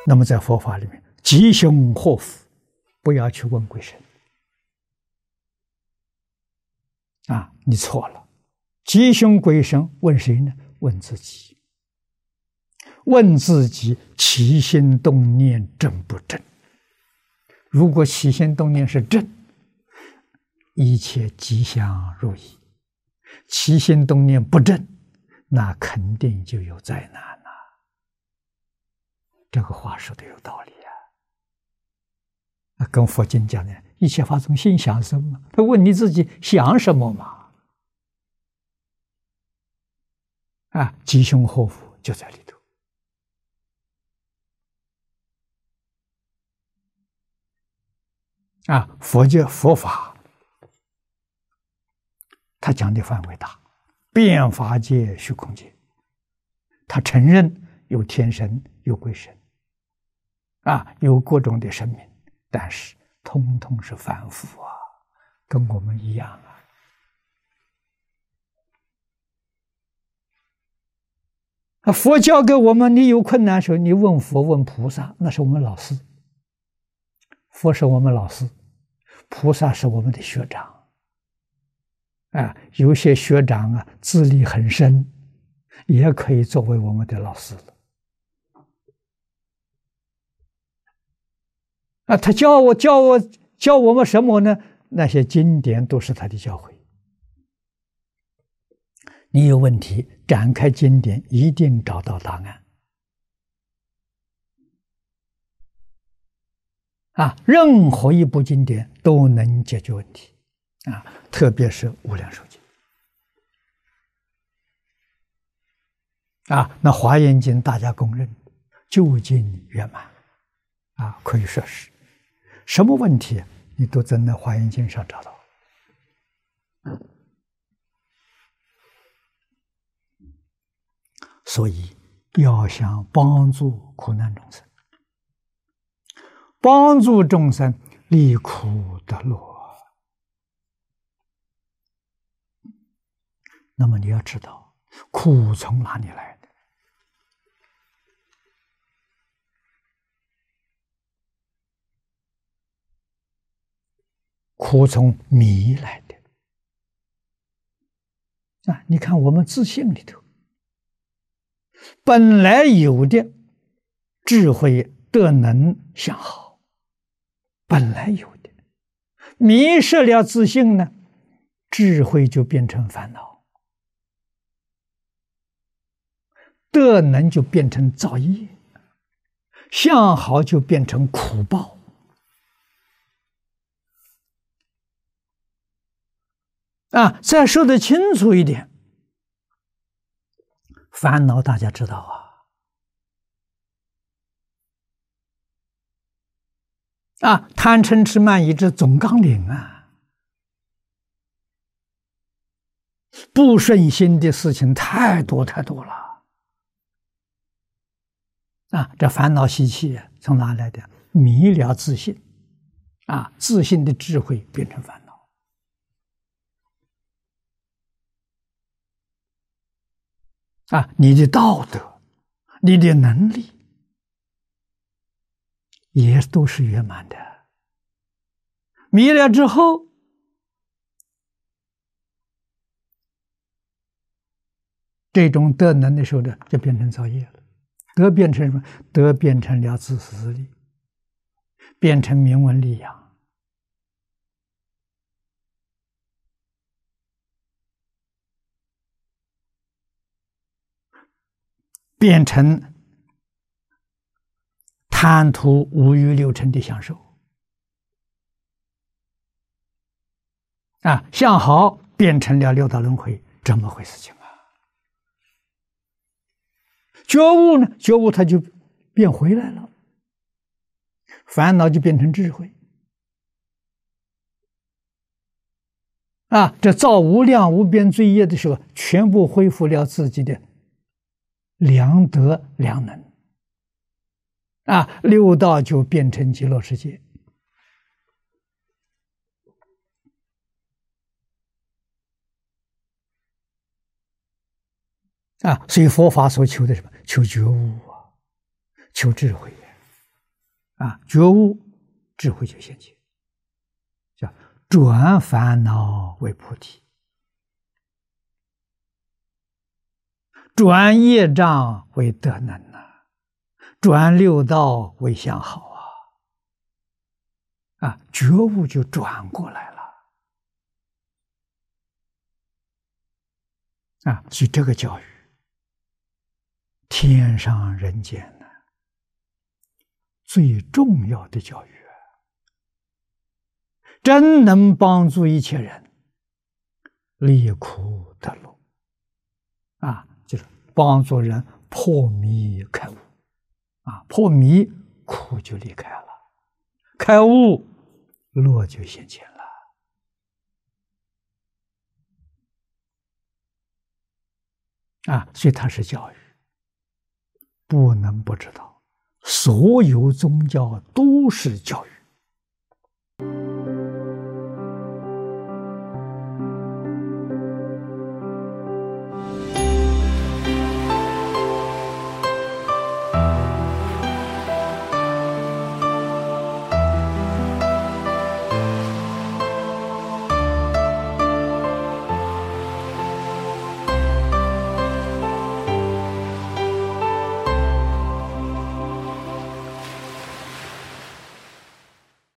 那么在佛法里面，吉凶祸福，不要去问鬼神啊，你错了。吉凶鬼神问谁呢？问自己，问自己起心动念正不正。如果起心动念是正，一切吉祥如意；起心动念不正，那肯定就有灾难了。这个话说的有道理啊！跟佛经讲的，一切法从心想生嘛。他问你自己想什么嘛？啊，吉凶祸福就在里头。啊，佛法，他讲的范围大，遍法界、虚空界，他承认有天神、有鬼神，啊，有各种的神明，但是通通是凡夫啊，跟我们一样啊。佛教给我们，你有困难的时候，你问佛问菩萨，那是我们老师。佛是我们老师，菩萨是我们的学长。啊，有些学长啊，资历很深，也可以作为我们的老师了。啊，他教我们什么呢？那些经典都是他的教诲。你有问题，展开经典，一定找到答案。啊，任何一部经典都能解决问题，啊，特别是《无量寿经》。啊，那《华严经》大家公认究竟圆满，啊，可以说是什么问题你都在那《华严经》上找到。所以要想帮助苦难众生，帮助众生离苦得乐，那么你要知道苦从哪里来的？苦从迷来的。啊，你看我们自信里头，本来有的智慧、德能、相好，本来有的，迷失了自信呢，智慧就变成烦恼，德能就变成造业，相好就变成苦报。啊，再说得清楚一点，烦恼大家知道啊，贪嗔痴慢疑这总纲领啊，不顺心的事情太多太多了啊！这烦恼习气从哪来的？迷了自信啊，自信的智慧变成烦恼。啊，你的道德，你的能力，也都是圆满的。迷了之后，这种德能的时候呢，就变成造业了。德变成什么？德变成了自私自利，变成名闻利养。变成贪图五欲六尘的享受啊，相好变成了六道轮回，这么回事情啊。觉悟呢？觉悟它就变回来了，烦恼就变成智慧啊。这造无量无边罪业的时候，全部恢复了自己的良德良能啊，六道就变成极乐世界啊。所以佛法所求的什么？求觉悟啊，求智慧觉悟，智慧就现前，叫转烦恼为菩提，转业障为德能转六道为相好觉悟就转过来了所以这个教育，天上人间最重要的教育，真能帮助一切人离苦得乐就是帮助人破迷开悟破迷苦就离开了，开悟乐就现前了所以它是教育，不能不知道，所有宗教都是教育